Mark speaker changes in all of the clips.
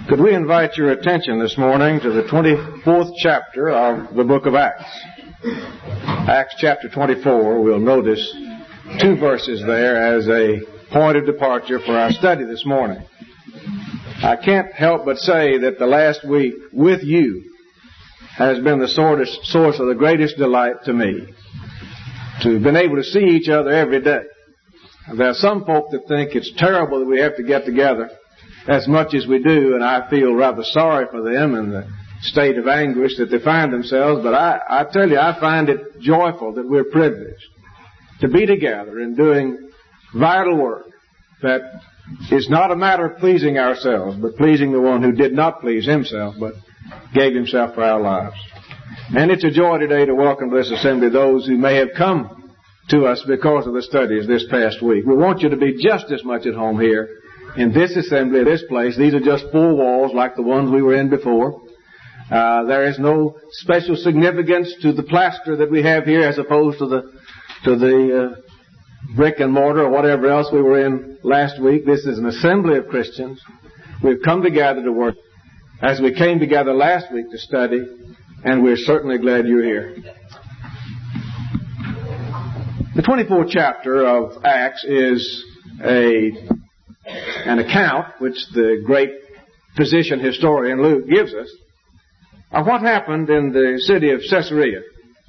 Speaker 1: Could we invite your attention this morning to the 24th chapter of the book of Acts? Acts chapter 24, we'll notice two verses there as a point of departure for our study this morning. I can't help but say that the last week with you has been the source of the greatest delight to me. To have been able to see each other every day. There are some folk that think it's terrible that we have to get together as much as we do, and I feel rather sorry for them and the state of anguish that they find themselves. But I tell you, I find it joyful that we're privileged to be together and doing vital work that is not a matter of pleasing ourselves, but pleasing the one who did not please himself, but gave himself for our lives. And it's a joy today to welcome to this assembly those who may have come to us because of the studies this past week. We want you to be just as much at home here in this assembly, this place. These are just four walls like the ones we were in before. There is no special significance to the plaster that we have here as opposed to the brick and mortar or whatever else we were in last week. This is an assembly of Christians. We've come together to work as we came together last week to study, and we're certainly glad you're here. The 24th chapter of Acts is an account which the great physician historian Luke gives us of what happened in the city of Caesarea,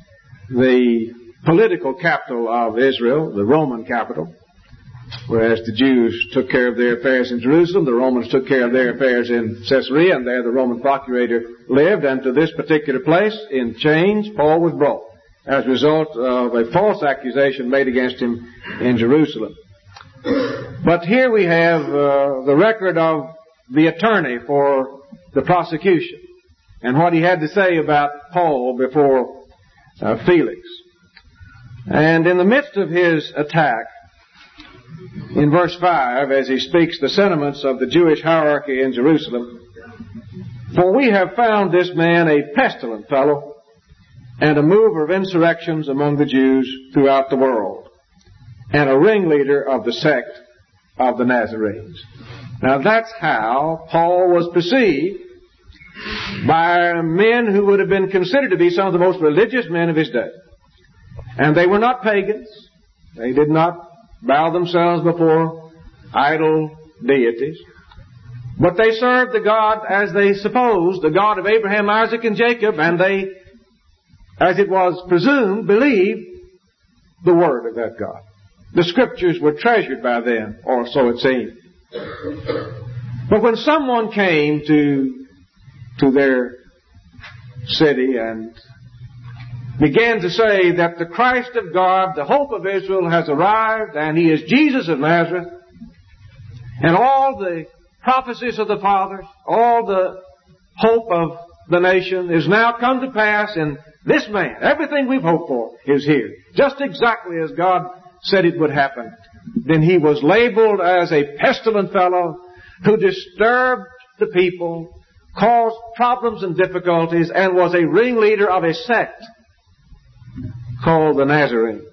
Speaker 1: the political capital of Israel, the Roman capital. Whereas the Jews took care of their affairs in Jerusalem, the Romans took care of their affairs in Caesarea, and there the Roman procurator lived. And to this particular place, in chains, Paul was brought as a result of a false accusation made against him in Jerusalem. But here we have the record of the attorney for the prosecution and what he had to say about Paul before Felix. And in the midst of his attack, in verse 5, as he speaks the sentiments of the Jewish hierarchy in Jerusalem, "For we have found this man a pestilent fellow and a mover of insurrections among the Jews throughout the world, and a ringleader of the sect of the Nazarenes." Now that's how Paul was perceived by men who would have been considered to be some of the most religious men of his day. And they were not pagans. They did not bow themselves before idol deities. But they served the God, as they supposed, the God of Abraham, Isaac, and Jacob, and they, as it was presumed, believed the word of that God. The Scriptures were treasured by them, or so it seemed. But when someone came to their city and began to say that the Christ of God, the hope of Israel, has arrived, and He is Jesus of Nazareth, and all the prophecies of the fathers, all the hope of the nation is now come to pass, and this man, everything we've hoped for, is here, just exactly as God said it would happen. Then he was labeled as a pestilent fellow who disturbed the people, caused problems and difficulties, and was a ringleader of a sect called the Nazarenes.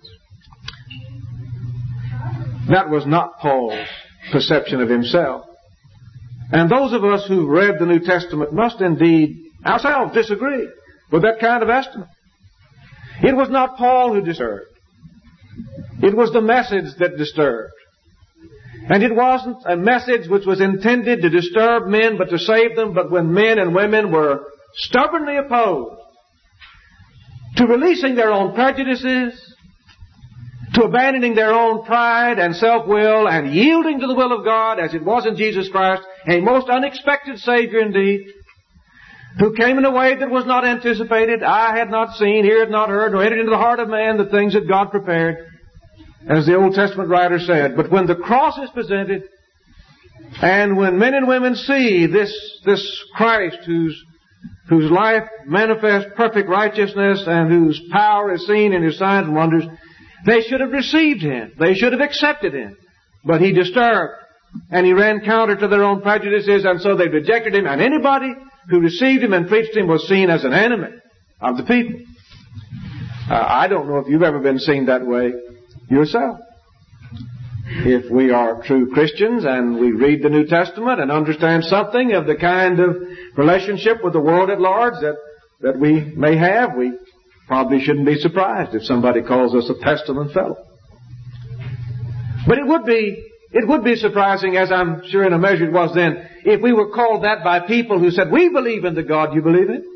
Speaker 1: That was not Paul's perception of himself. And those of us who've read the New Testament must indeed ourselves disagree with that kind of estimate. It was not Paul who disturbed. It was the message that disturbed. And it wasn't a message which was intended to disturb men but to save them, but when men and women were stubbornly opposed to releasing their own prejudices, to abandoning their own pride and self-will and yielding to the will of God as it was in Jesus Christ, a most unexpected Savior indeed, who came in a way that was not anticipated, eye had not seen, ear had not heard, nor entered into the heart of man the things that God prepared, as the Old Testament writer said. But when the cross is presented, and when men and women see this Christ whose life manifests perfect righteousness and whose power is seen in His signs and wonders, they should have received Him. They should have accepted Him. But He disturbed, and He ran counter to their own prejudices, and so they rejected Him. And anybody who received Him and preached Him was seen as an enemy of the people. I don't know if you've ever been seen that way yourself. If we are true Christians and we read the New Testament and understand something of the kind of relationship with the world at large that we may have, we probably shouldn't be surprised if somebody calls us a pestilent fellow. But it would be surprising, as I'm sure in a measure it was then, if we were called that by people who said, we believe in the God you believe in.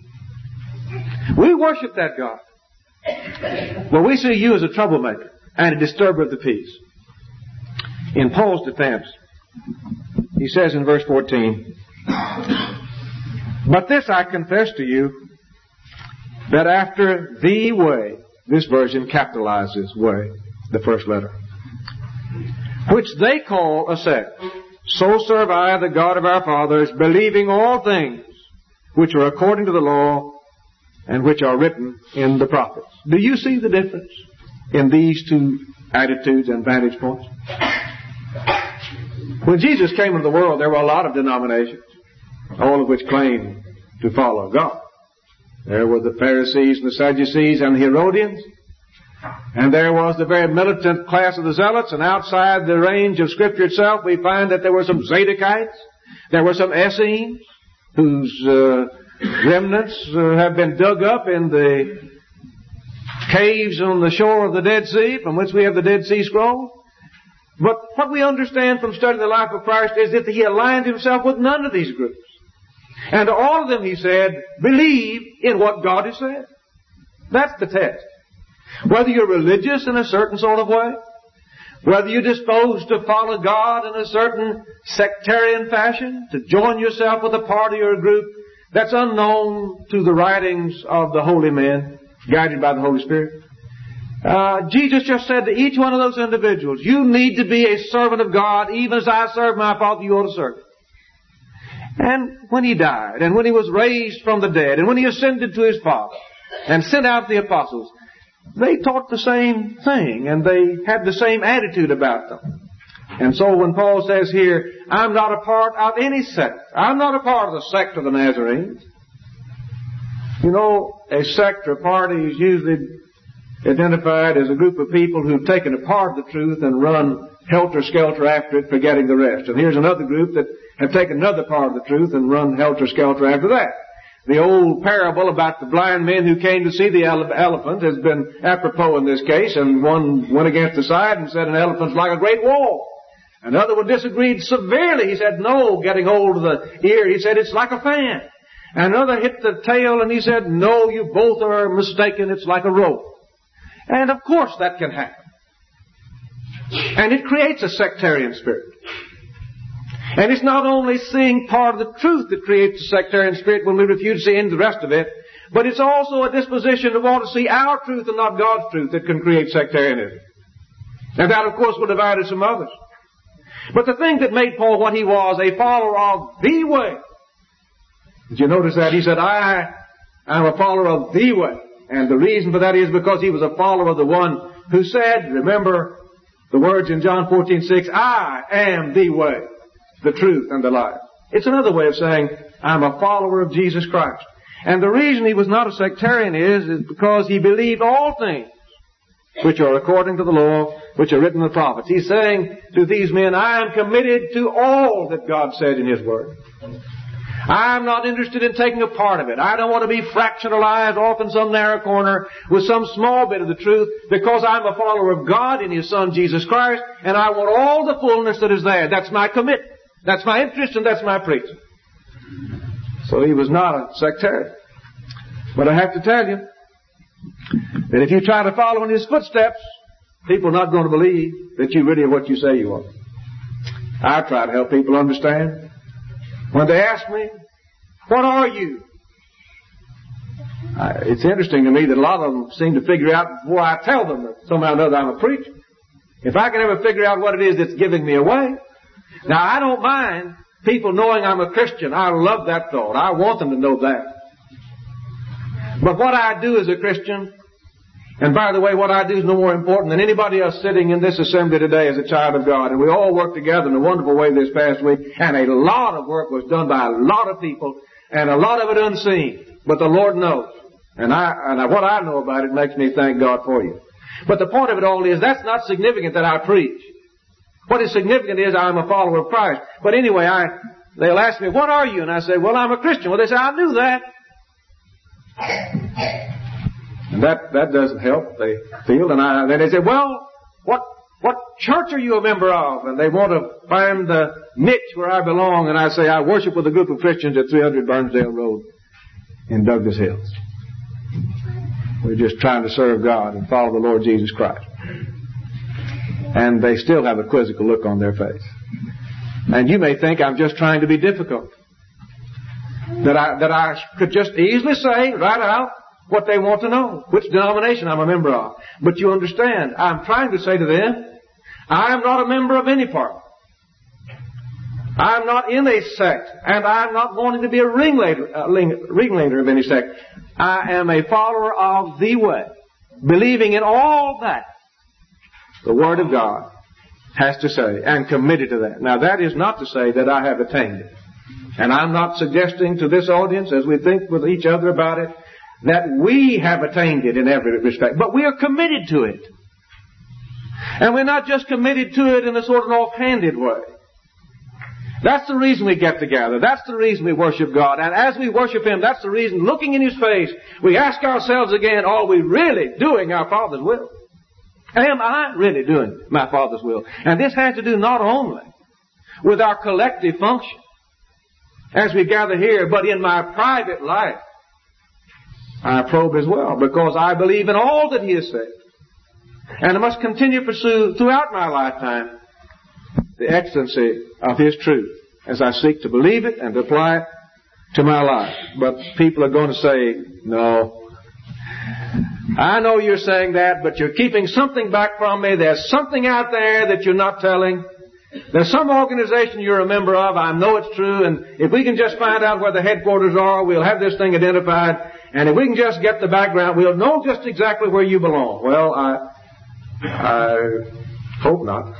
Speaker 1: We worship that God. Well, we see you as a troublemaker and a disturber of the peace. In Paul's defense, he says in verse 14, but this I confess to you, that after the way, this version capitalizes way, the first letter, which they call a sect, so serve I the God of our fathers, believing all things which are according to the law and which are written in the prophets. Do you see the difference in these two attitudes and vantage points? When Jesus came into the world, there were a lot of denominations, all of which claimed to follow God. There were the Pharisees and the Sadducees and the Herodians. And there was the very militant class of the Zealots. And outside the range of Scripture itself, we find that there were some Zadokites. There were some Essenes, whose remnants have been dug up in the caves on the shore of the Dead Sea, from which we have the Dead Sea Scrolls. But what we understand from studying the life of Christ is that He aligned Himself with none of these groups. And to all of them He said, believe in what God has said. That's the test. Whether you're religious in a certain sort of way, whether you're disposed to follow God in a certain sectarian fashion, to join yourself with a party or a group that's unknown to the writings of the holy men, guided by the Holy Spirit. Jesus just said to each one of those individuals, you need to be a servant of God, even as I serve my Father, you ought to serve Him. And when He died, and when He was raised from the dead, and when He ascended to His Father, and sent out the apostles, they taught the same thing, and they had the same attitude about them. And so when Paul says here, I'm not a part of any sect. I'm not a part of the sect of the Nazarenes. You know, a sect or party is usually identified as a group of people who've taken a part of the truth and run helter-skelter after it, forgetting the rest. And here's another group that have taken another part of the truth and run helter-skelter after that. The old parable about the blind men who came to see the elephant has been apropos in this case, and one went against the side and said an elephant's like a great wall. Another one disagreed severely. He said, no, getting hold of the ear. He said, it's like a fan. And another hit the tail, and he said, no, you both are mistaken. It's like a rope. And of course that can happen. And it creates a sectarian spirit. And it's not only seeing part of the truth that creates a sectarian spirit when we refuse to see into the rest of it, but it's also a disposition to want to see our truth and not God's truth that can create sectarianism. And that, of course, will divide us from others. But the thing that made Paul what he was, a follower of the way. Did you notice that? He said, I am a follower of the way. And the reason for that is because he was a follower of the one who said, remember the words in John 14:6, I am the way, the truth, and the life. It's another way of saying, I'm a follower of Jesus Christ. And the reason he was not a sectarian is because he believed all things which are according to the law, which are written in the prophets. He's saying to these men, I am committed to all that God said in His Word. I'm not interested in taking a part of it. I don't want to be fractionalized off in some narrow corner with some small bit of the truth, because I'm a follower of God in His Son Jesus Christ, and I want all the fullness that is there. That's my commitment. That's my interest, and that's my preaching. So he was not a sectarian. But I have to tell you that if you try to follow in his footsteps, people are not going to believe that you really are what you say you are. I try to help people understand. When they ask me, what are you? It's interesting to me that a lot of them seem to figure out before I tell them that somehow or another I'm a preacher. If I can ever figure out what it is that's giving me away. Now, I don't mind people knowing I'm a Christian. I love that thought. I want them to know that. But what I do as a Christian, and by the way, what I do is no more important than anybody else sitting in this assembly today as a child of God. And we all worked together in a wonderful way this past week, and a lot of work was done by a lot of people, and a lot of it unseen. But the Lord knows. And what I know about it makes me thank God for you. But the point of it all is that's not significant that I preach. What is significant is I'm a follower of Christ. But anyway, they'll ask me, what are you? And I say, well, I'm a Christian. Well, they say, I knew that. And that doesn't help, they feel. And then they say, well, what church are you a member of? And they want to find the niche where I belong. And I say, I worship with a group of Christians at 300 Burnsdale Road in Douglas Hills. We're just trying to serve God and follow the Lord Jesus Christ. And they still have a quizzical look on their face. And you may think I'm just trying to be difficult. That I could just easily say right out what they want to know, which denomination I'm a member of. But you understand, I'm trying to say to them, I am not a member of any party. I'm not in a sect, and I'm not wanting to be a ringleader of any sect. I am a follower of the way, believing in all that the Word of God has to say, and committed to that. Now, that is not to say that I have attained it. And I'm not suggesting to this audience, as we think with each other about it, that we have attained it in every respect. But we are committed to it. And we're not just committed to it in a sort of offhanded way. That's the reason we get together. That's the reason we worship God. And as we worship Him, that's the reason, looking in His face, we ask ourselves again, are we really doing our Father's will? Am I really doing my Father's will? And this has to do not only with our collective function as we gather here, but in my private life. I probe as well, because I believe in all that He has said. And I must continue to pursue throughout my lifetime the excellency of His truth as I seek to believe it and to apply it to my life. But people are going to say, no, I know you're saying that, but you're keeping something back from me. There's something out there that you're not telling. There's some organization you're a member of. I know it's true. And if we can just find out where the headquarters are, we'll have this thing identified. And if we can just get the background, we'll know just exactly where you belong. Well, I hope not.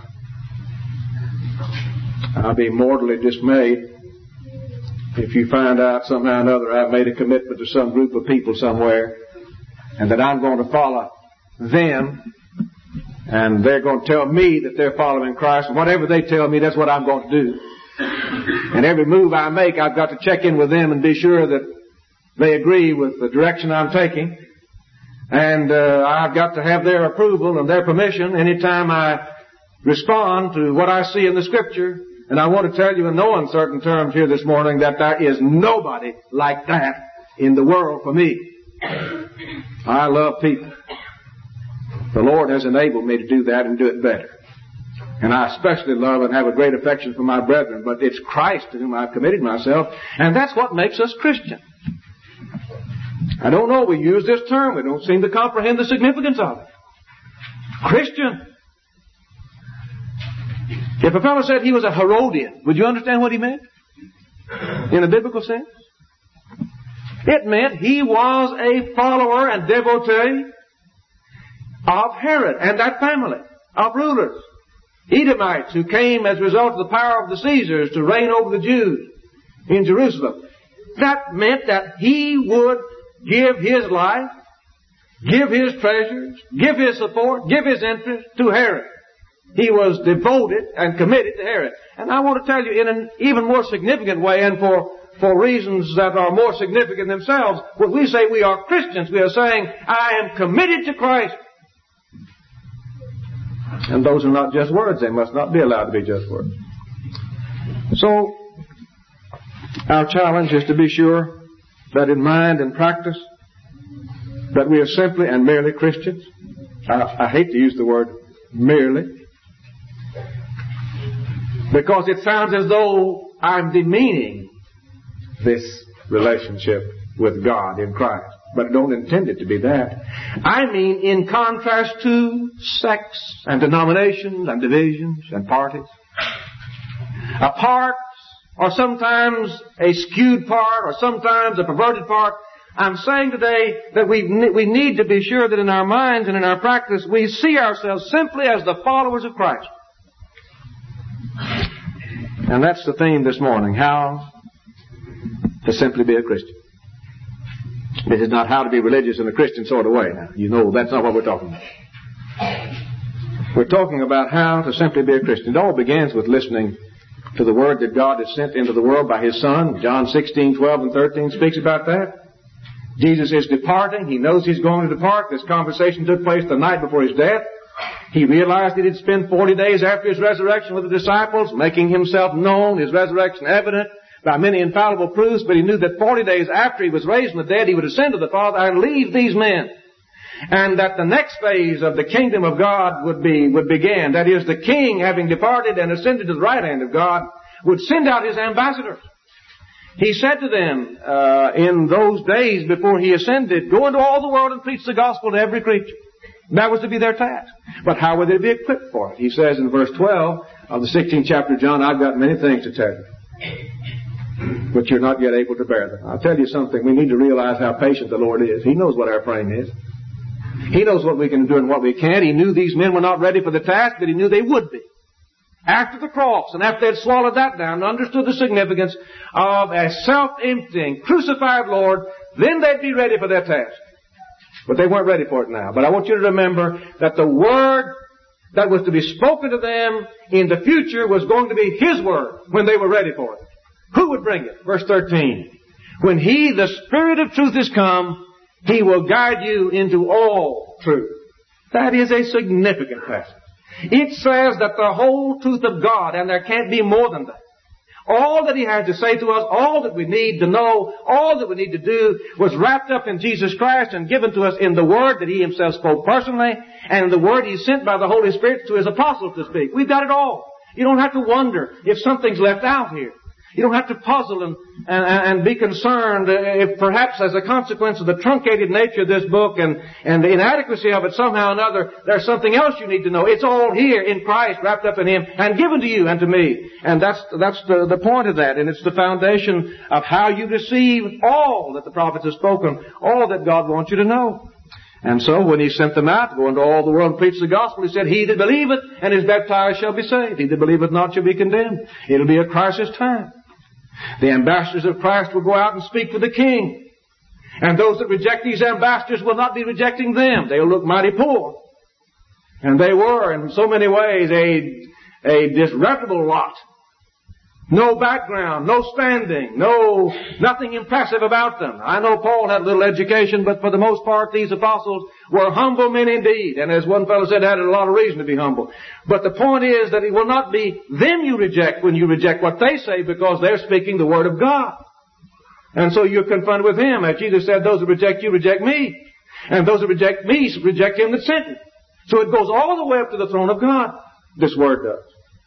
Speaker 1: I'll be mortally dismayed if you find out somehow or another I've made a commitment to some group of people somewhere and that I'm going to follow them and they're going to tell me that they're following Christ, and whatever they tell me, that's what I'm going to do. And every move I make, I've got to check in with them and be sure that they agree with the direction I'm taking. And I've got to have their approval and their permission anytime I respond to what I see in the Scripture. And I want to tell you in no uncertain terms here this morning that there is nobody like that in the world for me. I love people. The Lord has enabled me to do that and do it better. And I especially love and have a great affection for my brethren. But it's Christ to whom I've committed myself. And that's what makes us Christian. I don't know, we use this term. We don't seem to comprehend the significance of it. Christian. If a fellow said he was a Herodian, would you understand what he meant? In a biblical sense? It meant he was a follower and devotee of Herod and that family of rulers. Edomites who came as a result of the power of the Caesars to reign over the Jews in Jerusalem. That meant that he would give his life, give his treasures, give his support, give his interest to Herod. He was devoted and committed to Herod. And I want to tell you in an even more significant way, and for reasons that are more significant themselves, when we say we are Christians, we are saying, I am committed to Christ. And those are not just words. They must not be allowed to be just words. So, our challenge is to be sure that in mind and practice, that we are simply and merely Christians. I hate to use the word merely, because it sounds as though I'm demeaning this relationship with God in Christ. But I don't intend it to be that. I mean in contrast to sects and denominations and divisions and parties. A part, or sometimes a skewed part, or sometimes a perverted part. I'm saying today that we need to be sure that in our minds and in our practice we see ourselves simply as the followers of Christ. And that's the theme this morning, how to simply be a Christian. This is not how to be religious in a Christian sort of way. Now, you know that's not what we're talking about. We're talking about how to simply be a Christian. It all begins with listening to the Word that God has sent into the world by His Son. John 16:12 and 13 speaks about that. Jesus is departing. He knows He's going to depart. This conversation took place the night before His death. He realized that He'd spend 40 days after His resurrection with the disciples, making Himself known, His resurrection evident by many infallible proofs, but He knew that 40 days after He was raised from the dead, He would ascend to the Father and leave these men. And that the next phase of the kingdom of God would begin. That is, the King, having departed and ascended to the right hand of God, would send out His ambassadors. He said to them in those days before He ascended, go into all the world and preach the gospel to every creature. That was to be their task. But how would they be equipped for it? He says in verse 12 of the 16th chapter of John, I've got many things to tell you, but you're not yet able to bear them. I'll tell you something. We need to realize how patient the Lord is. He knows what our frame is. He knows what we can do and what we can't. He knew these men were not ready for the task, but He knew they would be. After the cross, and after they'd swallowed that down and understood the significance of a self-emptying, crucified Lord, then they'd be ready for their task. But they weren't ready for it now. But I want you to remember that the Word that was to be spoken to them in the future was going to be His Word when they were ready for it. Who would bring it? Verse 13. When He, the Spirit of truth, is come, He will guide you into all truth. That is a significant passage. It says that the whole truth of God, and there can't be more than that. All that He had to say to us, all that we need to know, all that we need to do was wrapped up in Jesus Christ and given to us in the Word that He Himself spoke personally, and in the Word He sent by the Holy Spirit to His apostles to speak. We've got it all. You don't have to wonder if something's left out here. You don't have to puzzle and be concerned if perhaps as a consequence of the truncated nature of this book and the inadequacy of it somehow or another, there's something else you need to know. It's all here in Christ, wrapped up in Him, and given to you and to me. And that's the point of that. And it's the foundation of how you receive all that the prophets have spoken, all that God wants you to know. And so when He sent them out to go into all the world and preach the gospel, He said, He that believeth and is baptized shall be saved. He that believeth not shall be condemned. It'll be a crisis time. The ambassadors of Christ will go out and speak for the King. And those that reject these ambassadors will not be rejecting them. They'll look mighty poor. And they were, in so many ways, a disreputable lot. No background, no standing, nothing impressive about them. I know Paul had a little education, but for the most part, these apostles were humble men indeed. And as one fellow said, had a lot of reason to be humble. But the point is that it will not be them you reject when you reject what they say, because they're speaking the Word of God. And so you're confronted with Him. As Jesus said, those who reject you reject me. And those who reject me reject Him that sent me. So it goes all the way up to the throne of God. This Word does.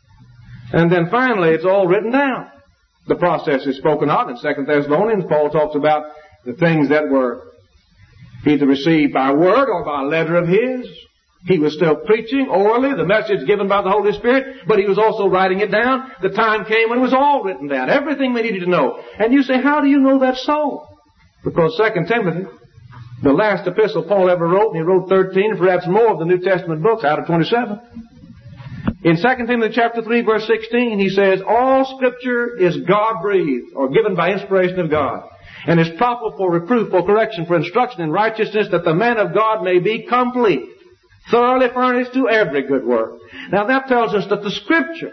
Speaker 1: And then finally, it's all written down. The process is spoken of in 2 Thessalonians. Paul talks about the things that were either received by word or by letter of his. He was still preaching orally, the message given by the Holy Spirit, but he was also writing it down. The time came when it was all written down. Everything we needed to know. And you say, how do you know that's so? Because 2 Timothy, the last epistle Paul ever wrote, and he wrote 13 and perhaps more of the New Testament books out of 27. In 2 Timothy chapter 3 verse 16, he says, all Scripture is God-breathed, or given by inspiration of God, and is proper for reproof, for correction, for instruction in righteousness, that the man of God may be complete, thoroughly furnished to every good work. Now that tells us that the Scripture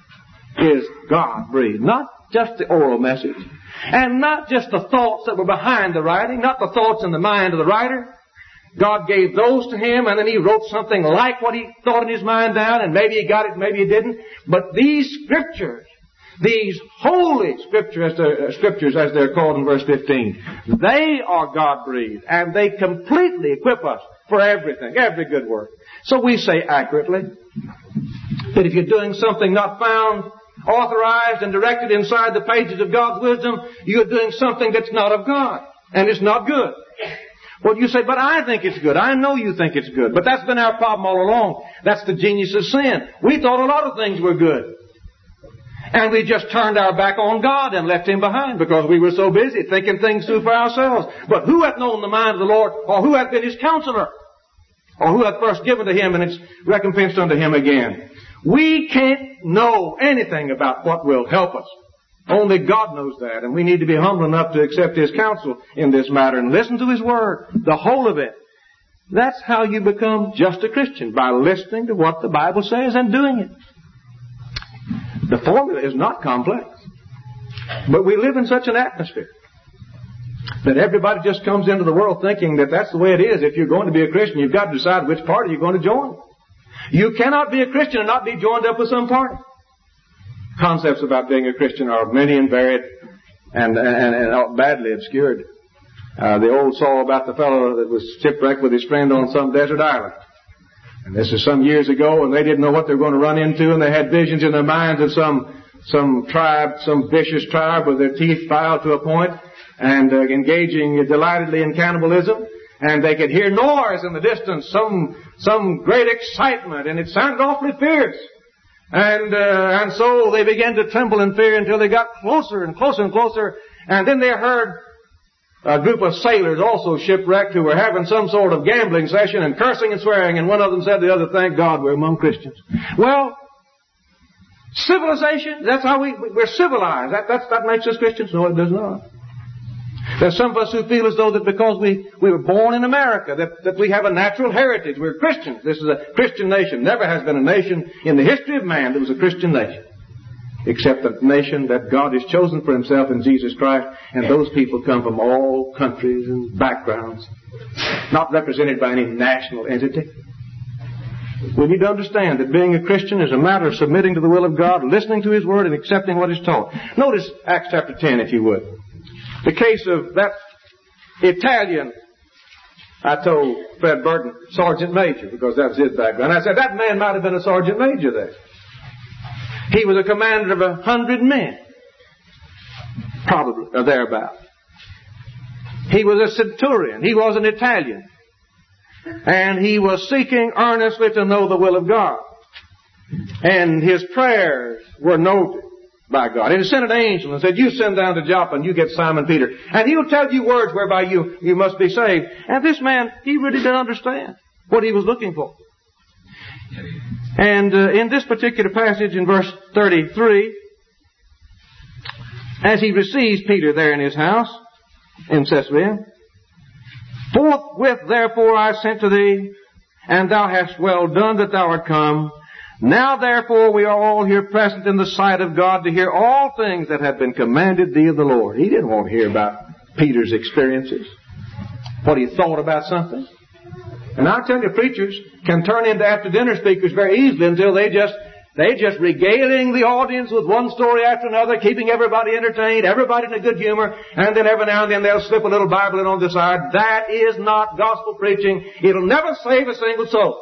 Speaker 1: is God-breathed, not just the oral message, and not just the thoughts that were behind the writing, not the thoughts in the mind of the writer. God gave those to him, and then he wrote something like what he thought in his mind down, and maybe he got it, maybe he didn't. But these Scriptures, these holy Scriptures as they're called in verse 15, they are God-breathed, and they completely equip us for everything, every good work. So we say accurately that if you're doing something not found, authorized, and directed inside the pages of God's wisdom, you're doing something that's not of God, and it's not good. Well, you say, but I think it's good. I know you think it's good. But that's been our problem all along. That's the genius of sin. We thought a lot of things were good. And we just turned our back on God and left Him behind because we were so busy thinking things through for ourselves. But who hath known the mind of the Lord, or who hath been His counselor, or who hath first given to Him and it's recompensed unto Him again? We can't know anything about what will help us. Only God knows that, and we need to be humble enough to accept His counsel in this matter and listen to His Word, the whole of it. That's how you become just a Christian, by listening to what the Bible says and doing it. The formula is not complex. But we live in such an atmosphere that everybody just comes into the world thinking that that's the way it is. If you're going to be a Christian, you've got to decide which party you're going to join. You cannot be a Christian and not be joined up with some party. Concepts about being a Christian are many and varied and badly obscured. The old saw about the fellow that was shipwrecked with his friend on some desert island. And this is some years ago, and they didn't know what they were going to run into, and they had visions in their minds of some tribe, some vicious tribe with their teeth filed to a point, and engaging delightedly in cannibalism. And they could hear noise in the distance, some great excitement, and it sounded awfully fierce. And so they began to tremble in fear until they got closer and closer and closer. And then they heard a group of sailors also shipwrecked who were having some sort of gambling session and cursing and swearing. And one of them said to the other, "Thank God we're among Christians." Well, civilization, that's how we're civilized. That makes us Christians? No, it does not. There's some of us who feel as though that because we were born in America, that we have a natural heritage. We're Christians. This is a Christian nation. Never has been a nation in the history of man that was a Christian nation, except the nation that God has chosen for Himself in Jesus Christ. And those people come from all countries and backgrounds, not represented by any national entity. We need to understand that being a Christian is a matter of submitting to the will of God, listening to His Word, and accepting what is taught. Notice Acts chapter 10, if you would. The case of that Italian, I told Fred Burton, Sergeant Major, because that was his background. I said, that man might have been a Sergeant Major there. He was a commander of 100 men. Probably, or thereabout. He was a centurion. He was an Italian. And he was seeking earnestly to know the will of God. And his prayers were noted by God. And He sent an angel and said, "You send down to Joppa and you get Simon Peter. And he'll tell you words whereby you must be saved." And this man, he really didn't understand what he was looking for. And in this particular passage in verse 33, as he receives Peter there in his house in Caesarea, "Forthwith therefore I sent to thee, and thou hast well done that thou art come. Now therefore we are all here present in the sight of God to hear all things that have been commanded thee of the Lord." He didn't want to hear about Peter's experiences, what he thought about something. And I tell you, preachers can turn into after-dinner speakers very easily until they just regaling the audience with one story after another, keeping everybody entertained, everybody in a good humor, and then every now and then they'll slip a little Bible in on the side. That is not gospel preaching. It'll never save a single soul.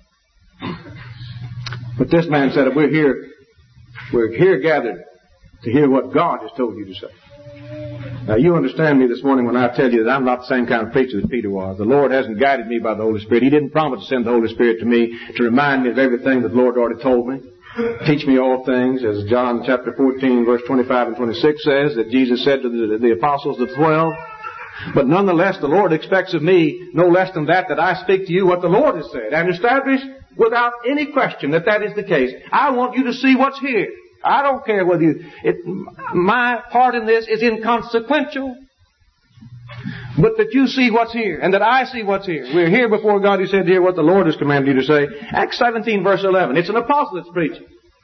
Speaker 1: But this man said, we're here gathered to hear what God has told you to say. Now, you understand me this morning when I tell you that I'm not the same kind of preacher that Peter was. The Lord hasn't guided me by the Holy Spirit. He didn't promise to send the Holy Spirit to me to remind me of everything that the Lord already told me. Teach me all things, as John chapter 14, verse 25 and 26 says, that Jesus said to the apostles, the 12. But nonetheless, the Lord expects of me no less than that I speak to you what the Lord has said, and establish without any question that is the case. I want you to see what's here. I don't care whether my part in this is inconsequential, but that you see what's here, and that I see what's here. We're here before God who said to hear what the Lord has commanded you to say. Acts 17, verse 11. It's an apostle that's preaching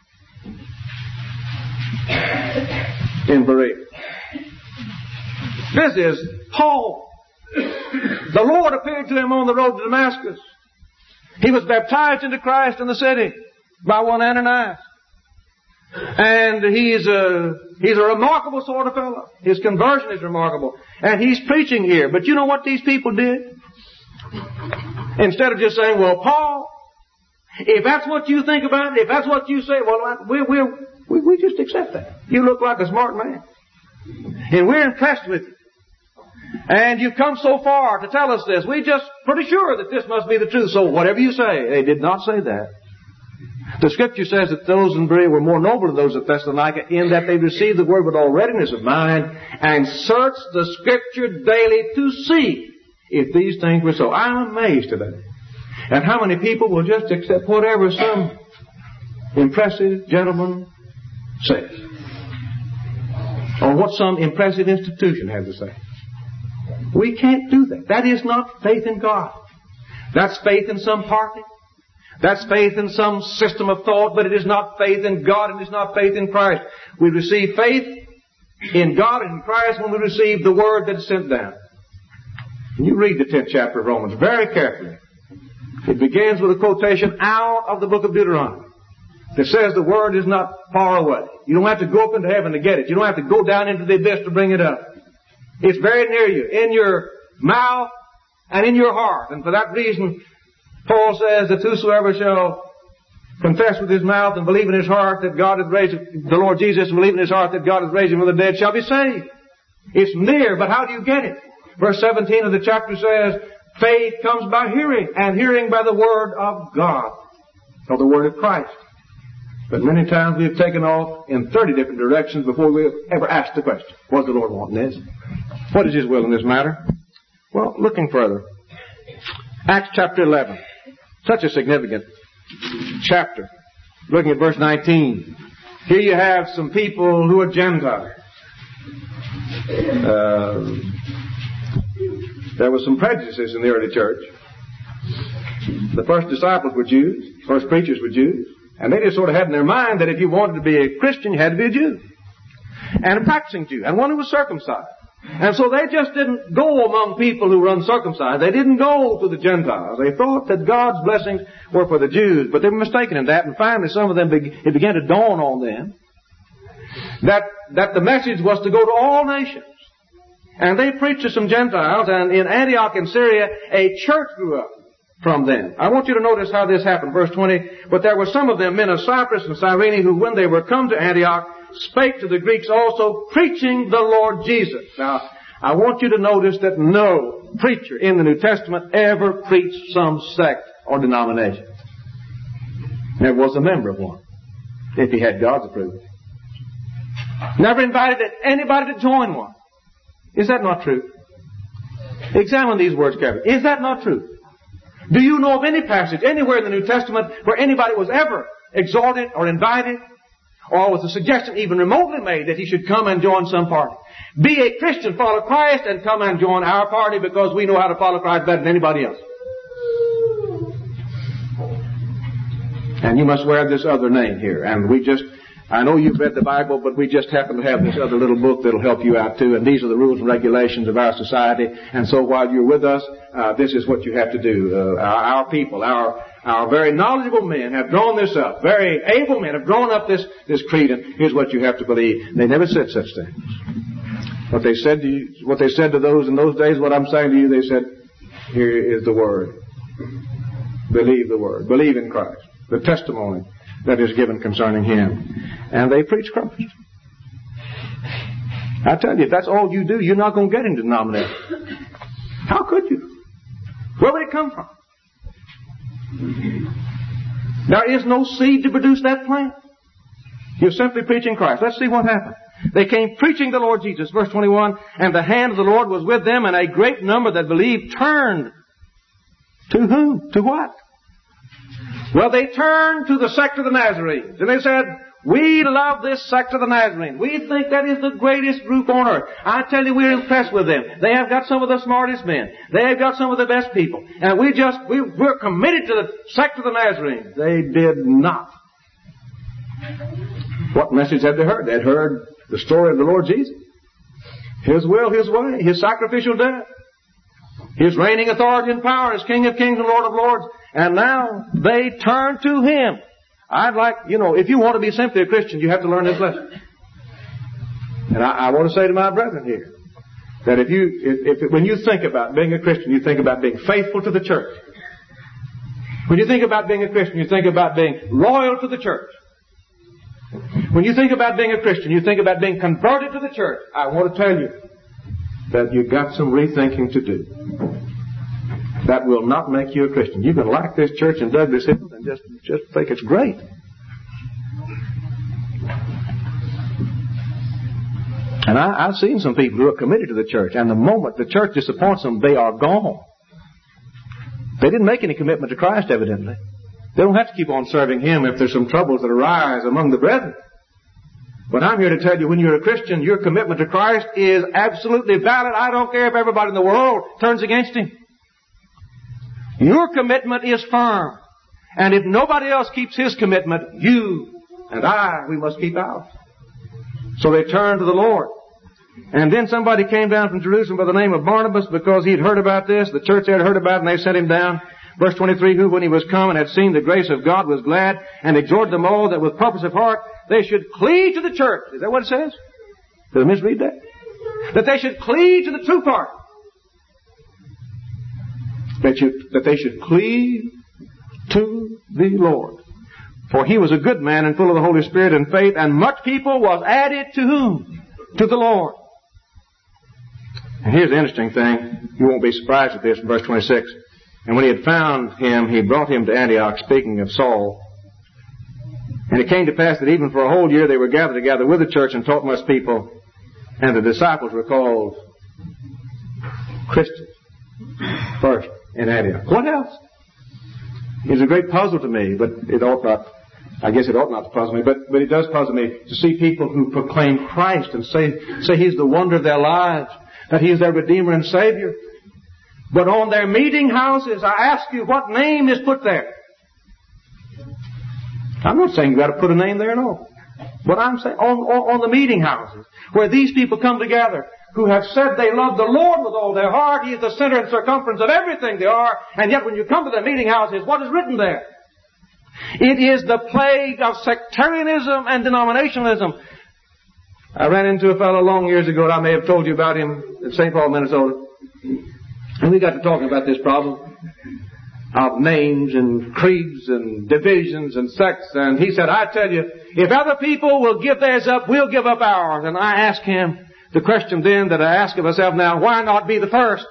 Speaker 1: in Berea. This is Paul. The Lord appeared to him on the road to Damascus. He was baptized into Christ in the city by one Ananias. And he's a remarkable sort of fellow. His conversion is remarkable. And he's preaching here. But you know what these people did? Instead of just saying, well, Paul, if that's what you think about it, if that's what you say, well, we just accept that. You look like a smart man. And we're impressed with you. And you've come so far to tell us this. We're just pretty sure that this must be the truth. So whatever you say, they did not say that. The Scripture says that those in Berea were more noble than those at Thessalonica in that they received the Word with all readiness of mind and searched the Scripture daily to see if these things were so. I'm amazed today at how many people will just accept whatever some impressive gentleman says or what some impressive institution has to say. We can't do that. That is not faith in God. That's faith in some party. That's faith in some system of thought, but it is not faith in God and it is not faith in Christ. We receive faith in God and in Christ when we receive the Word that is sent down. And you read the 10th chapter of Romans very carefully. It begins with a quotation out of the book of Deuteronomy that says the Word is not far away. You don't have to go up into heaven to get it. You don't have to go down into the abyss to bring it up. It's very near you, in your mouth and in your heart. And for that reason, Paul says that whosoever shall confess with his mouth and believe in his heart that God has raised the Lord Jesus, and believe in his heart that God has raised him from the dead shall be saved. It's near, but how do you get it? Verse 17 of the chapter says, faith comes by hearing, and hearing by the word of God, or the word of Christ. But many times we have taken off in 30 different directions before we have ever asked the question, what does the Lord want in this? What is His will in this matter? Well, looking further, Acts chapter 11, such a significant chapter. Looking at verse 19, here you have some people who are Gentiles. There were some prejudices in the early church. The first disciples were Jews, first preachers were Jews, and they just sort of had in their mind that if you wanted to be a Christian, you had to be a Jew, and a practicing Jew, and one who was circumcised. And so they just didn't go among people who were uncircumcised. They didn't go to the Gentiles. They thought that God's blessings were for the Jews, but they were mistaken in that. And finally, some of them, it began to dawn on them that the message was to go to all nations. And they preached to some Gentiles, and in Antioch in Syria, a church grew up from them. I want you to notice how this happened. Verse 20, but there were some of them, men of Cyprus and Cyrene, who when they were come to Antioch, spake to the Greeks also, preaching the Lord Jesus. Now, I want you to notice that no preacher in the New Testament ever preached some sect or denomination. Never was a member of one, if he had God's approval. Never invited anybody to join one. Is that not true? Examine these words carefully. Is that not true? Do you know of any passage anywhere in the New Testament where anybody was ever exhorted or invited, or was a suggestion even remotely made that he should come and join some party? Be a Christian, follow Christ, and come and join our party because we know how to follow Christ better than anybody else. And you must wear this other name here. And I know you've read the Bible, but we just happen to have this other little book that'll help you out too. And these are the rules and regulations of our society. And so while you're with us, this is what you have to do. Our people, our very knowledgeable men have drawn this up. Very able men have drawn up this creed, and here's what you have to believe. They never said such things. What they said to those in those days, what I'm saying to you, they said, here is the Word. Believe the Word. Believe in Christ. The testimony that is given concerning Him. And they preach Christ. I tell you, if that's all you do, you're not going to get into denomination. How could you? Where would it come from? There is no seed to produce that plant. You're simply preaching Christ. Let's see what happened. They came preaching the Lord Jesus. Verse 21, and the hand of the Lord was with them, and a great number that believed turned. To whom? To what? Well, they turned to the sect of the Nazarenes. And they said, we love this sect of the Nazarenes. We think that is the greatest group on earth. I tell you, we're impressed with them. They have got some of the smartest men. They have got some of the best people. And we're committed to the sect of the Nazarenes. They did not. What message had they heard? They had heard the story of the Lord Jesus. His will, His way, His sacrificial death. His reigning authority and power as King of Kings and Lord of Lords. And now they turn to Him. If you want to be simply a Christian, you have to learn this lesson. And I want to say to my brethren here, that when you think about being a Christian, you think about being faithful to the church. When you think about being a Christian, you think about being loyal to the church. When you think about being a Christian, you think about being converted to the church. I want to tell you that you've got some rethinking to do. That will not make you a Christian. You can like this church in Douglas Hills and just think it's great. And I've seen some people who are committed to the church, and the moment the church disappoints them, they are gone. They didn't make any commitment to Christ, evidently. They don't have to keep on serving Him if there's some troubles that arise among the brethren. But I'm here to tell you, when you're a Christian, your commitment to Christ is absolutely valid. I don't care if everybody in the world turns against Him. Your commitment is firm. And if nobody else keeps his commitment, you and I, we must keep ours. So they turned to the Lord. And then somebody came down from Jerusalem by the name of Barnabas because he'd heard about this. The church had heard about it, and they sent him down. Verse 23, who when he was come and had seen the grace of God was glad, and exhorted them all that with purpose of heart they should cleave to the church. Is that what it says? Did I misread that? That they should cleave to the true part. That they should cleave to the Lord. For he was a good man and full of the Holy Spirit and faith, and much people was added to whom? To the Lord. And here's the interesting thing. You won't be surprised at this in verse 26. And when he had found him, he brought him to Antioch, speaking of Saul. And it came to pass that even for a whole year they were gathered together with the church and taught much people. And the disciples were called Christians first in Antioch. What else? It's a great puzzle to me, but it ought not. I guess it ought not to puzzle me, but it does puzzle me to see people who proclaim Christ and say He's the wonder of their lives, that He is their Redeemer and Savior. But on their meeting houses, I ask you, what name is put there? I'm not saying you've got to put a name there at all. But I'm saying on the meeting houses, where these people come together, who have said they love the Lord with all their heart, He is the center and circumference of everything they are, and yet when you come to their meeting houses, what is written there? It is the plague of sectarianism and denominationalism. I ran into a fellow long years ago, and I may have told you about him in St. Paul, Minnesota. And we got to talking about this problem of names and creeds and divisions and sects. And he said, I tell you, if other people will give theirs up, we'll give up ours. And I asked him the question then that I ask of myself now, why not be the first?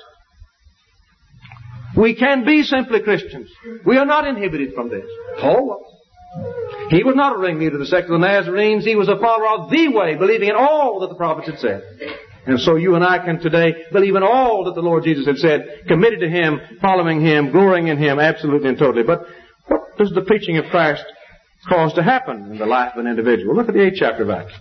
Speaker 1: We can be simply Christians. We are not inhibited from this. Paul was. He was not a ringleader of the sect of the Nazarenes. He was a follower of the way, believing in all that the prophets had said. And so you and I can today believe in all that the Lord Jesus had said, committed to Him, following Him, glorying in Him, absolutely and totally. But what does the preaching of Christ cause to happen in the life of an individual? Look at the 8th chapter of Acts.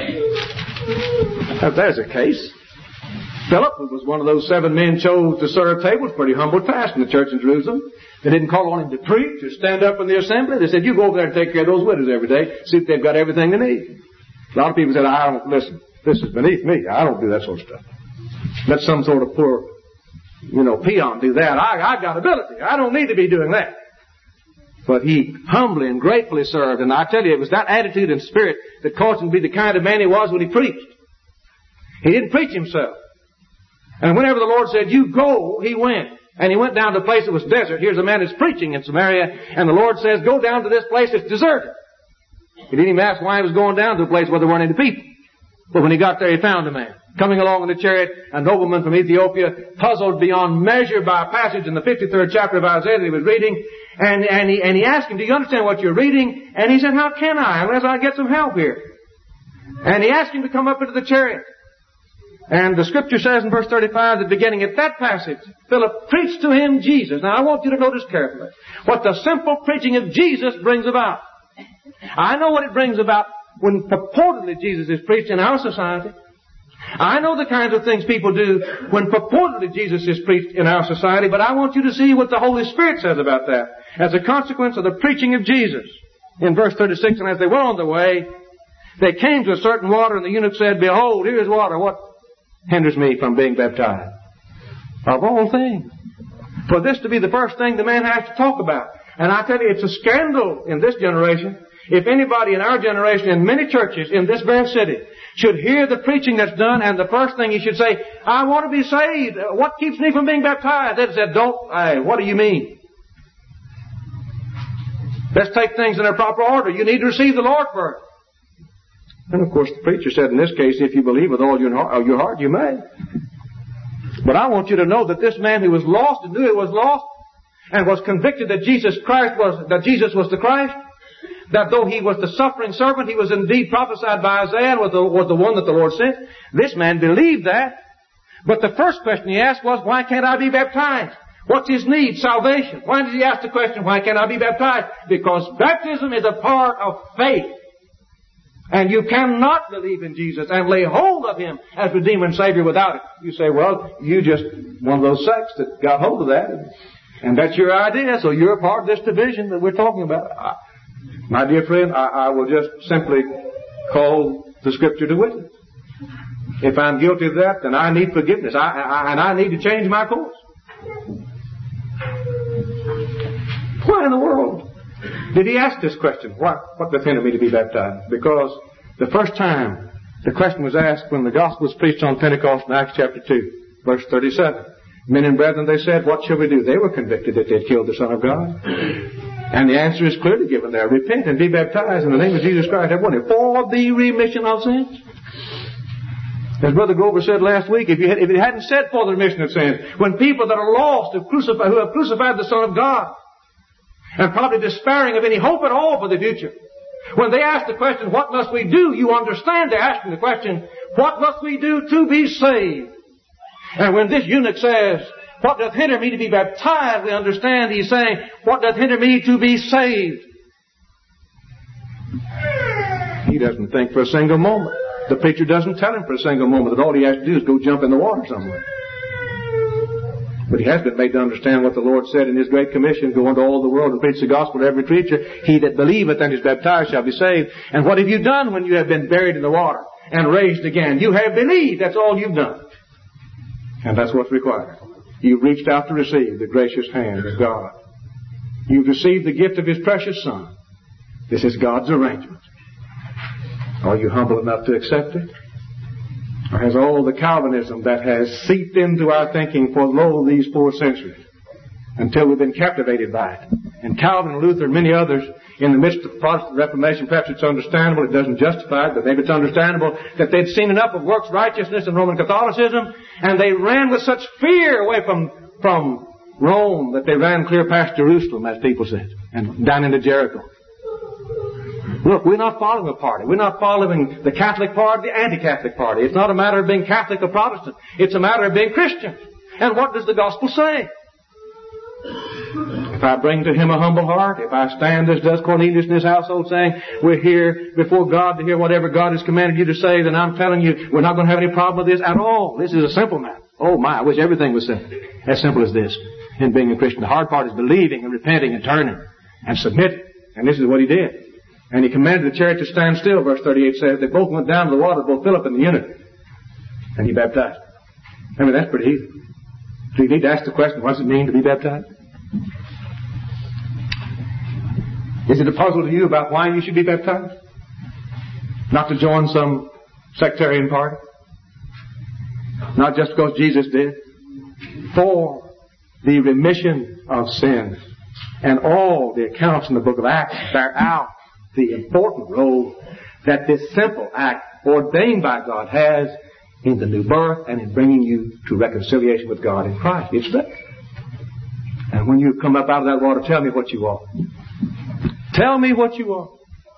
Speaker 1: Now, there's a case. Philip, who was one of those 7 men chose to serve tables, pretty humble task in the church in Jerusalem. They didn't call on him to preach or stand up in the assembly. They said, you go over there and take care of those widows every day, see if they've got everything they need. A lot of people said, I don't listen. This is beneath me. I don't do that sort of stuff. Let some sort of poor, peon do that. I got ability. I don't need to be doing that. But he humbly and gratefully served. And I tell you, it was that attitude and spirit that caused him to be the kind of man he was when he preached. He didn't preach himself. And whenever the Lord said, you go, he went. And he went down to a place that was desert. Here's a man that's preaching in Samaria. And the Lord says, go down to this place that's deserted. He didn't even ask why he was going down to a place where there weren't any people. But when he got there, he found a man. Coming along in the chariot, a nobleman from Ethiopia, puzzled beyond measure by a passage in the 53rd chapter of Isaiah that he was reading. And he asked him, do you understand what you're reading? And he said, how can I, unless I get some help here? And he asked him to come up into the chariot. And the scripture says in verse 35, at the beginning of that passage, Philip preached to him Jesus. Now I want you to notice carefully what the simple preaching of Jesus brings about. I know what it brings about when purportedly Jesus is preached in our society. I know the kinds of things people do when purportedly Jesus is preached in our society, but I want you to see what the Holy Spirit says about that as a consequence of the preaching of Jesus. In verse 36, and as they went on the way, they came to a certain water, and the eunuch said, behold, here is water. What hinders me from being baptized? Of all things. For this to be the first thing the man has to talk about. And I tell you, it's a scandal in this generation. If anybody in our generation, in many churches in this very city, should hear the preaching that's done, and the first thing he should say, I want to be saved. What keeps me from being baptized? They said, what do you mean? Let's take things in their proper order. You need to receive the Lord first. And of course the preacher said in this case, if you believe with all your heart, you may. But I want you to know that this man who was lost and knew he was lost, and was convicted that Jesus was the Christ, that though he was the suffering servant, he was indeed prophesied by Isaiah and was the one that the Lord sent. This man believed that. But the first question he asked was, why can't I be baptized? What's his need? Salvation. Why did he ask the question, why can't I be baptized? Because baptism is a part of faith. And you cannot believe in Jesus and lay hold of Him as Redeemer and Savior without it. You say, well, you just one of those sects that got hold of that.
Speaker 2: And that's your idea, so you're a part of this division that we're talking about. My dear friend, I will just simply call the Scripture to witness. If I'm guilty of that, then I need forgiveness. And I need to change my course. Why in the world did he ask this question? What doth hinder me to be baptized? Because the first time the question was asked when the gospel was preached on Pentecost in Acts chapter 2, verse 37. Men and brethren, they said, what shall we do? They were convicted that they had killed the Son of God. And the answer is clearly given there. Repent and be baptized in the name of Jesus Christ, everyone, for the remission of sins. As Brother Grover said last week, if it hadn't said for the remission of sins, when people that are lost who have crucified the Son of God, and probably despairing of any hope at all for the future, when they ask the question, what must we do? You understand they're asking the question, what must we do to be saved? And when this eunuch says, what doth hinder me to be baptized? We understand he's saying, what doth hinder me to be saved? He doesn't think for a single moment. The preacher doesn't tell him for a single moment that all he has to do is go jump in the water somewhere. But he has been made to understand what the Lord said in His Great Commission, go into all the world and preach the gospel to every creature. He that believeth and is baptized shall be saved. And what have you done when you have been buried in the water and raised again? You have believed. That's all you've done. And that's what's required. You've reached out to receive the gracious hand of God. You've received the gift of His precious Son. This is God's arrangement. Are you humble enough to accept it? Or has all the Calvinism that has seeped into our thinking for lo these 4 centuries until we've been captivated by it? And Calvin and Luther and many others in the midst of the Protestant Reformation, perhaps it's understandable, it doesn't justify it, but maybe it's understandable that they'd seen enough of works righteousness in Roman Catholicism, and they ran with such fear away from Rome that they ran clear past Jerusalem, as people said, and down into Jericho. Look, we're not following a party. We're not following the Catholic party, the anti-Catholic party. It's not a matter of being Catholic or Protestant. It's a matter of being Christian. And what does the gospel say? If I bring to him a humble heart, if I stand as does Cornelius in his household saying, we're here before God to hear whatever God has commanded you to say, then I'm telling you, we're not going to have any problem with this at all. This is a simple matter. Oh my, I wish everything was simple. As simple as this in being a Christian. The hard part is believing and repenting and turning and submitting. And this is what he did. And he commanded the chariot to stand still, verse 38 says. They both went down to the water, both Philip and the eunuch. And he baptized. I mean, that's pretty easy. Do you need to ask the question, what does it mean to be baptized? Is it a puzzle to you about why you should be baptized? Not to join some sectarian party? Not just because Jesus did. For the remission of sins. And all the accounts in the book of Acts bear out the important role that this simple act ordained by God has in the new birth and in bringing you to reconciliation with God in Christ. It's there. And when you come up out of that water, tell me what you are. Tell me what you are.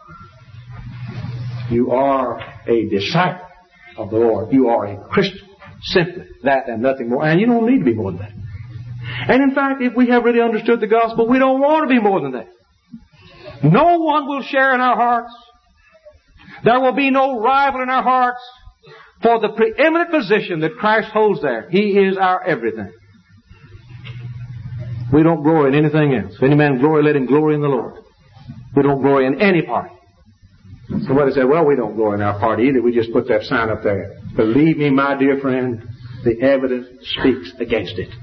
Speaker 2: You are a disciple of the Lord. You are a Christian. Simply that and nothing more. And you don't need to be more than that. And in fact, if we have really understood the gospel, we don't want to be more than that. No one will share in our hearts. There will be no rival in our hearts for the preeminent position that Christ holds there. He is our everything. We don't glory in anything else. If any man glory, let him glory in the Lord. We don't glory in any party. Somebody said, well, we don't glory in our party either. We just put that sign up there. Believe me, my dear friend, the evidence speaks against it.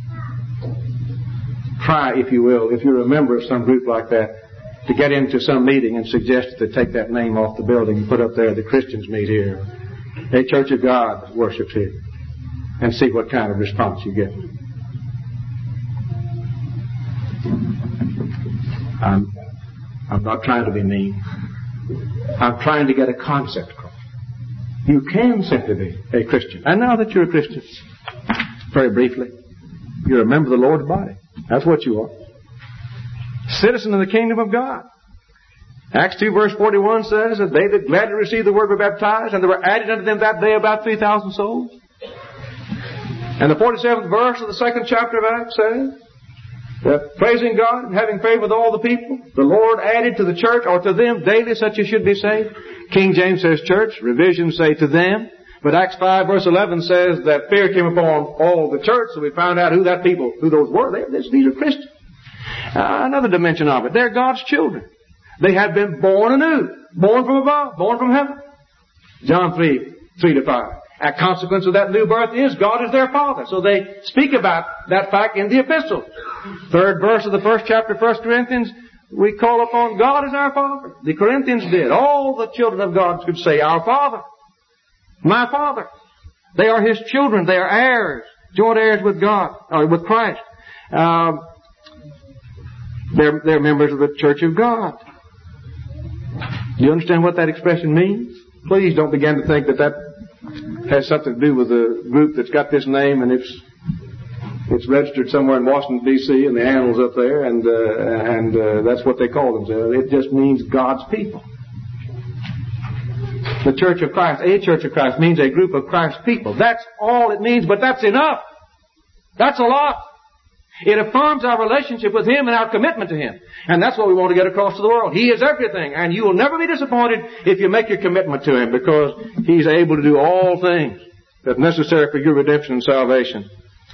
Speaker 2: Try, if you will, if you're a member of some group like that, to get into some meeting and suggest that they take that name off the building and put up there, the Christians meet here, a Church of God worships here, and see what kind of response you get. I'm not trying to be mean. I'm trying to get a concept across. You can simply be a Christian. And now that you're a Christian, very briefly, you're a member of the Lord's body. That's what you are. Citizen of the kingdom of God. Acts 2 verse 41 says that they that gladly received the word were baptized, and there were added unto them that day about 3,000 souls. And the 47th verse of the 2nd chapter of Acts says that praising God and having favor with all the people, the Lord added to the church, or to them daily such as should be saved. King James says church, revisions say to them. But Acts 5 verse 11 says that fear came upon all the church, so we found out who those were. These are Christians. Another dimension of it. They're God's children. They have been born anew. Born from above. Born from heaven. John 3:3-5. A consequence of that new birth is God is their Father. So they speak about that fact in the epistle. 3rd verse of the 1st chapter of 1 Corinthians, we call upon God as our Father. The Corinthians did. All the children of God could say, our Father. My Father. They are His children. They are heirs. Joint heirs with God, or with Christ. They're members of the Church of God. Do you understand what that expression means? Please don't begin to think that has something to do with the group that's got this name and it's registered somewhere in Washington, D.C. in the annals up there, and that's what they call themselves. It just means God's people. The Church of Christ, a Church of Christ, means a group of Christ's people. That's all it means, but that's enough. That's a lot. It affirms our relationship with Him and our commitment to Him. And that's what we want to get across to the world. He is everything. And you will never be disappointed if you make your commitment to Him, because He's able to do all things that's necessary for your redemption and salvation.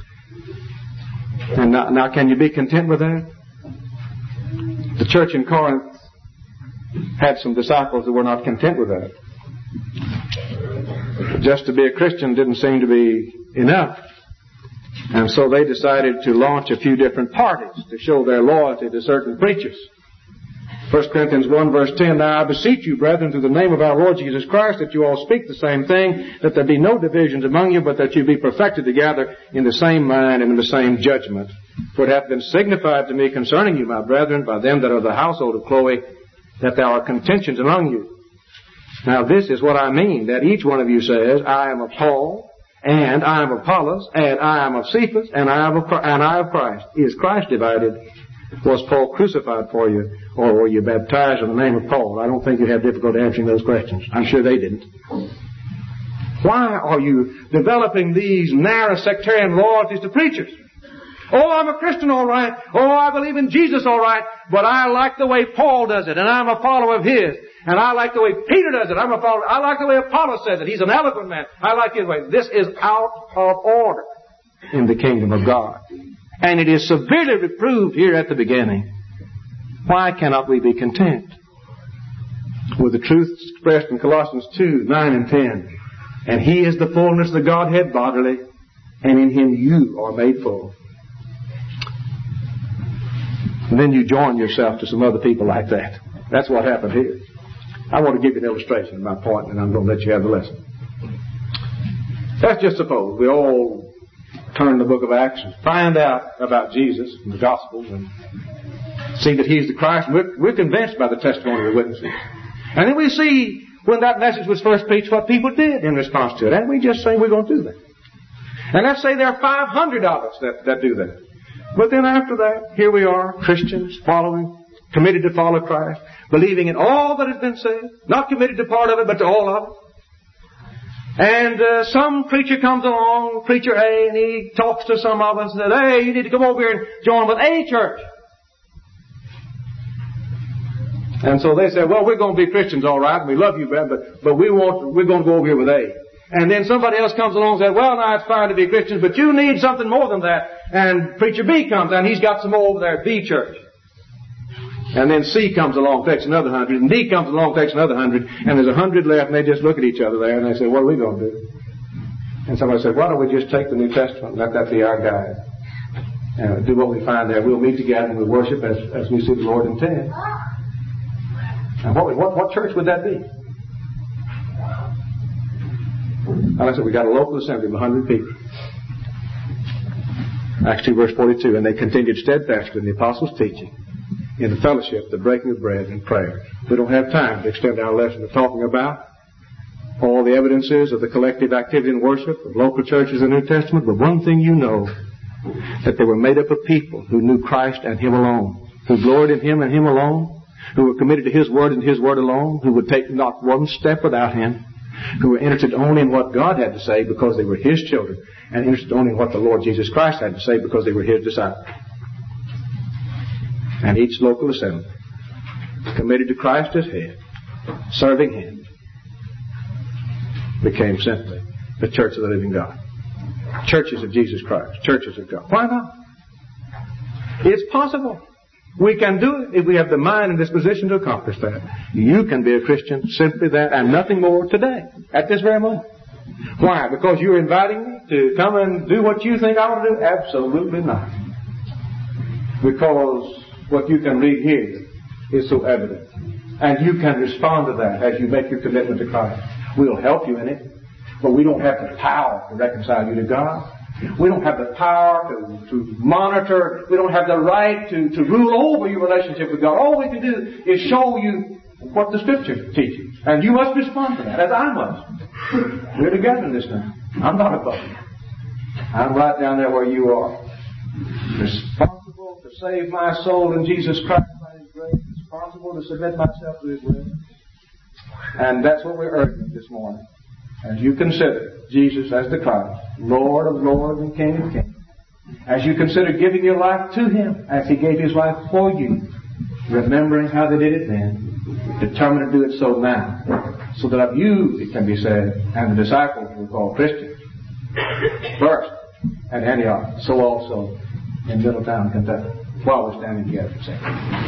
Speaker 2: And now can you be content with that? The church in Corinth had some disciples that were not content with that. Just to be a Christian didn't seem to be enough. And so they decided to launch a few different parties to show their loyalty to certain preachers. 1 Corinthians 1 verse 10, Now I beseech you, brethren, through the name of our Lord Jesus Christ, that you all speak the same thing, that there be no divisions among you, but that you be perfected together in the same mind and in the same judgment. For it hath been signified to me concerning you, my brethren, by them that are of the household of Chloe, that there are contentions among you. Now this is what I mean, that each one of you says, I am of Paul, and I am of Apollos, and I am of Cephas, and I of Christ. Is Christ divided? Was Paul crucified for you, or were you baptized in the name of Paul? I don't think you have difficulty answering those questions. I'm sure they didn't. Why are you developing these narrow sectarian loyalties to preachers? Oh, I'm a Christian, all right. Oh, I believe in Jesus, all right. But I like the way Paul does it, and I'm a follower of his. And I like the way Peter does it. I'm a follower. I like the way Apollos says it. He's an eloquent man. I like his way. This is out of order in the kingdom of God. And it is severely reproved here at the beginning. Why cannot we be content with the truth expressed in Colossians 2, 9 and 10? And He is the fullness of the Godhead bodily, and in Him you are made full. And then you join yourself to some other people like that. That's what happened here. I want to give you an illustration of my point, and I'm going to let you have the lesson. Let's just suppose we all turn to the book of Acts and find out about Jesus in the Gospels and see that He's the Christ. We're convinced by the testimony of the witnesses. And then we see when that message was first preached what people did in response to it. And we just say we're going to do that. And let's say there are 500 of us that do that. But then after that, here we are, Christians, committed to follow Christ, believing in all that has been said, not committed to part of it, but to all of it. And some preacher comes along, preacher A, and he talks to some of us and says, hey, you need to come over here and join with a church. And so they say, well, we're going to be Christians, all right, and we love you, but we're going to go over here with A. And then somebody else comes along and says, well, now it's fine to be Christians, but you need something more than that. And preacher B comes and he's got some more over there at B church. And then C comes along, takes another 100, and D comes along, takes another 100, and there's 100 left, and they just look at each other there, and they say, what are we going to do? And somebody said, why don't we just take the New Testament and let that be our guide? And do what we find there. We'll meet together and we'll worship as we see the Lord intend. And what church would that be? Like I said, we got a local assembly of 100 people. Acts 2 verse 42, and they continued steadfastly in the apostles' teaching, in the fellowship, the breaking of bread, and prayer. We don't have time to extend our lesson to talking about all the evidences of the collective activity in worship of local churches in the New Testament, but one thing you know, that they were made up of people who knew Christ and Him alone, who gloried in Him and Him alone, who were committed to His Word and His Word alone, who would take not one step without Him, who were interested only in what God had to say because they were His children, and interested only in what the Lord Jesus Christ had to say because they were His disciples. And each local assembly, committed to Christ as head, serving Him, became simply the church of the living God. Churches of Jesus Christ. Churches of God. Why not? It's possible. We can do it if we have the mind and disposition to accomplish that. You can be a Christian, simply that, and nothing more today, at this very moment. Why? Because you're inviting me to come and do what you think I ought to do? Absolutely not. Because what you can read here is so evident. And you can respond to that as you make your commitment to Christ. We'll help you in it, but we don't have the power to reconcile you to God. We don't have the power to monitor. We don't have the right to rule over your relationship with God. All we can do is show you what the Scripture teaches. And you must respond to that, as I must. We're together in this now. I'm not above you. I'm right down there where you are. Responsible to save my soul in Jesus Christ by His grace. Responsible to submit myself to His will. And that's what we're urging this morning. As you consider Jesus as the Christ, Lord of lords and King of kings. As you consider giving your life to Him as He gave His life for you, remembering how they did it then, determined to do it so now, so that of you it can be said, and the disciples were called Christians. First, at Antioch, so also in Middletown, Kentucky, while we're standing together.